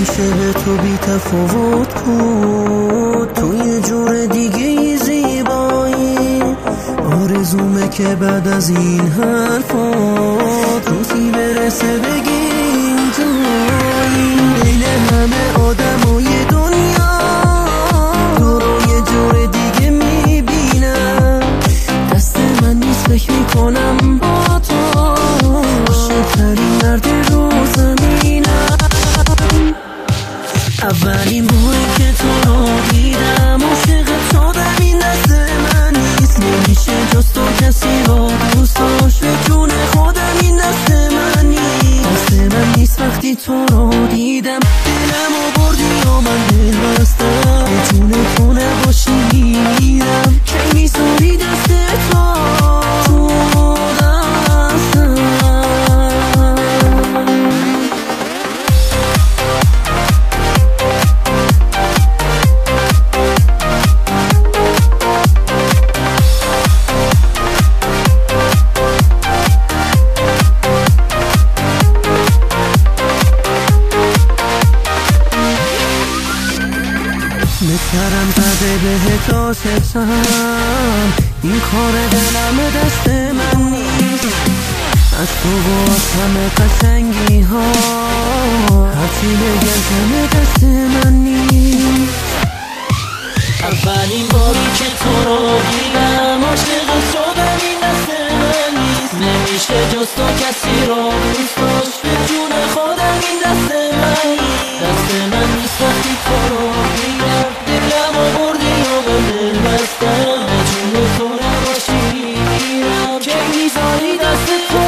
عاشق تو بی تفاوت بود، تو یه جور دیگه زیبایی. آرزومه که بعد از این حرفات روزی برسه بگی اینجایی. بین همه آدمای دنیا تو رو یه جور دیگه میبینم. دست من نیست فکر میکنم با تو عاشق‌ترین مرد رو زمینم. اولین باری که تو رو دیدم عاشقت شدم، این دست من نیست، نمیشه جز تو کسی رو دوست داشت به جون خودم. این دست من نیست، دست من نیست. وقتی تو رو دیدم دلمو بردی و من دل بستم، به جون تو نباشی میرم. کی میذاری دست تو سرم زده بهت عاشقم، این کار دلم دست من نیست. از تو و از همه قشنگی ها هرچی بگم کم دست من نیست. اولین باری که تو رو دیدم عاشقت شدم، این دست من نیست، نمیشه جز تو کسی رو دوست داشت به جون خودم. این دست من نیست، دست من نیست. وقتی تو رو دیدم دلمو بردی و من دل بستم، به جون تو نباشی میرم. کی میذاری دست تو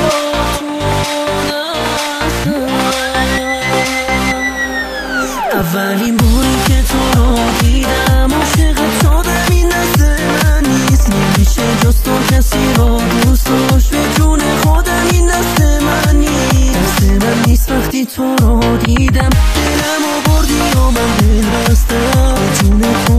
اولین باری که تو رو دیدم عاشقت شدم، این دست من نیست، نمیشه جز تو کسی رو دوست داشت به جون خودم. این دست من نیست، دست من نیست. وقتی تو رو دیدم دلمو بردی و من دل بستم، به جون تو